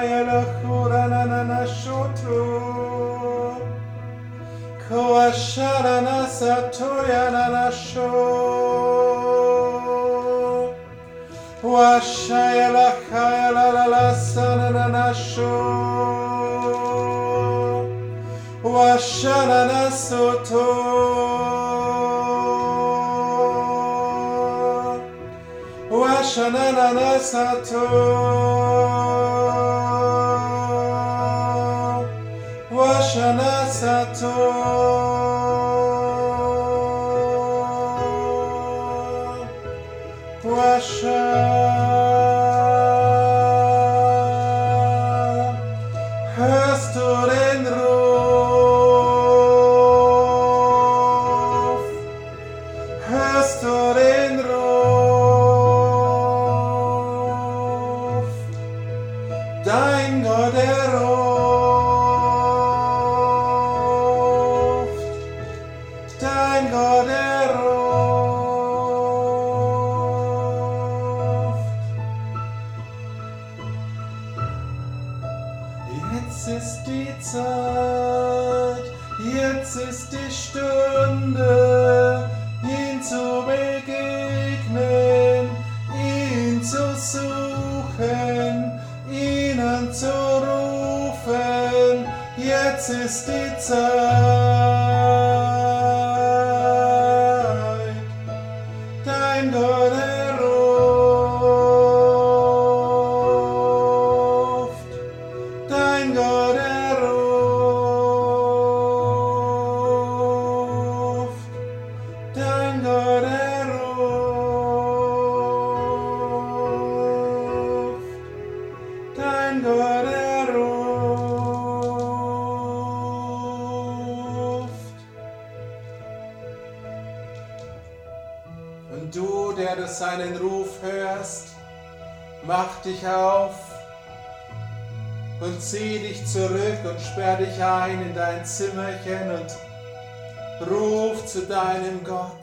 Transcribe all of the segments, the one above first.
Koayala Huranana Shoto Koasharana Satoyanana Sho Washayala Kayala Sanana Sho Washanana Soto Washanana Sato Washana Sato Washa Hastoren Ruf Hastoren Ruf Dein Gott ruft Dein Gott ruft Jetzt ist die Zeit, jetzt ist die Stunde, ihn zu begegnen, ihn zu suchen, ihn anzurufen. Jetzt ist die Zeit, dein Gott ruft, dein Gott ruft, dein Gott ruft, dein Gott ruft. Und du, der du seinen Ruf hörst, mach dich auf und zieh dich zurück und sperr dich ein in dein Zimmerchen und ruf zu deinem Gott.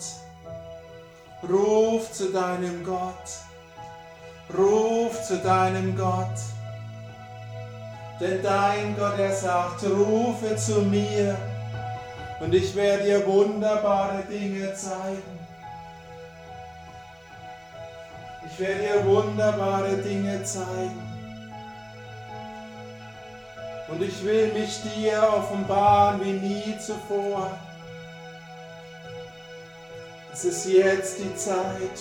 Ruf zu deinem Gott. Ruf zu deinem Gott. Denn dein Gott, er sagt, rufe zu mir und ich werde dir wunderbare Dinge zeigen. Ich werde dir wunderbare Dinge zeigen. Und ich will mich dir offenbaren wie nie zuvor. Es ist jetzt die Zeit.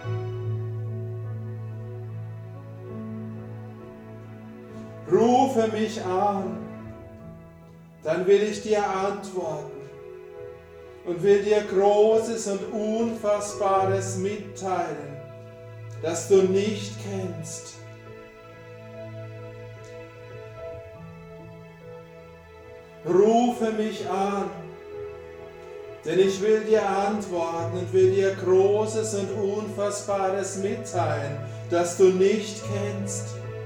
Rufe mich an, dann will ich dir antworten und will dir Großes und Unfassbares mitteilen, das du nicht kennst. Rufe mich an, denn ich will dir antworten und will dir Großes und Unfassbares mitteilen, das du nicht kennst.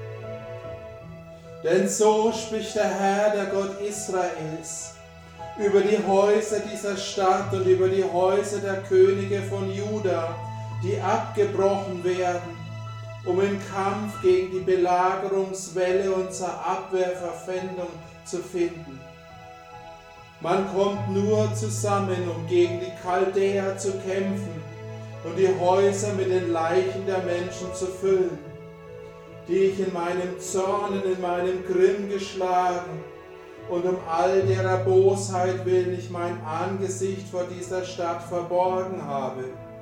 Denn so spricht der Herr, der Gott Israels, über die Häuser dieser Stadt und über die Häuser der Könige von Juda, die abgebrochen werden, um im Kampf gegen die Belagerungswelle und zur Abwehrverpfändung zu finden. Man kommt nur zusammen, um gegen die Chaldäer zu kämpfen und die Häuser mit den Leichen der Menschen zu füllen, die ich in meinem Zorn und in meinem Grimm geschlagen, und um all derer Bosheit willen ich mein Angesicht vor dieser Stadt verborgen habe.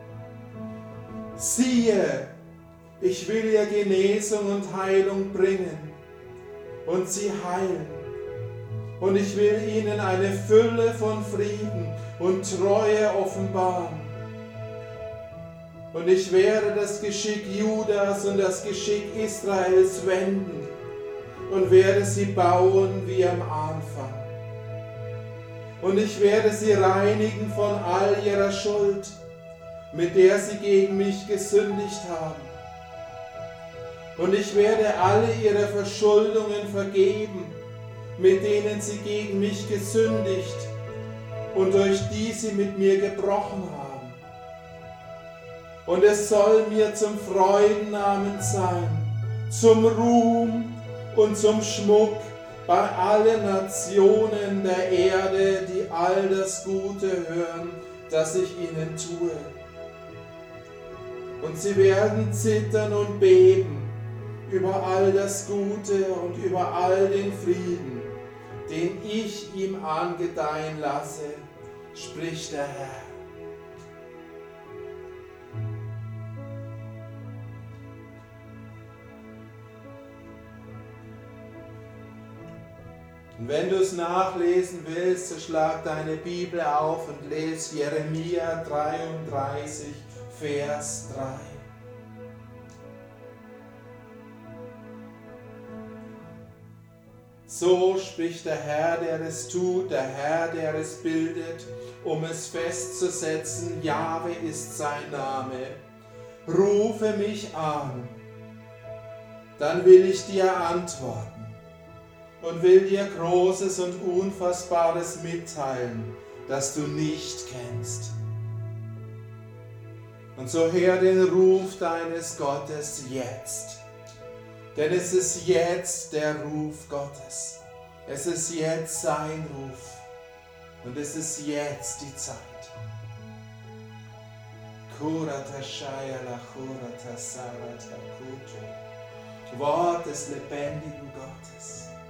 Siehe, ich will ihr Genesung und Heilung bringen und sie heilen. Und ich will ihnen eine Fülle von Frieden und Treue offenbaren. Und ich werde das Geschick Judas und das Geschick Israels wenden und werde sie bauen wie am Anfang. Und ich werde sie reinigen von all ihrer Schuld, mit der sie gegen mich gesündigt haben. Und ich werde alle ihre Verschuldungen vergeben, mit denen sie gegen mich gesündigt und durch die sie mit mir gebrochen haben. Und es soll mir zum Freudennamen sein, zum Ruhm und zum Schmuck bei allen Nationen der Erde, die all das Gute hören, das ich ihnen tue. Und sie werden zittern und beben über all das Gute und über all den Frieden, den ich ihm angedeihen lasse, spricht der Herr. Und wenn du es nachlesen willst, so schlag deine Bibel auf und lese Jeremia 33, Vers 3. So spricht der Herr, der es tut, der Herr, der es bildet, um es festzusetzen. Jahwe ist sein Name. Rufe mich an, dann will ich dir antworten und will dir Großes und Unfassbares mitteilen, das du nicht kennst. Und so hör den Ruf deines Gottes jetzt. Denn es ist jetzt der Ruf Gottes. Es ist jetzt sein Ruf. Und es ist jetzt die Zeit. Wort des lebendigen Gottes.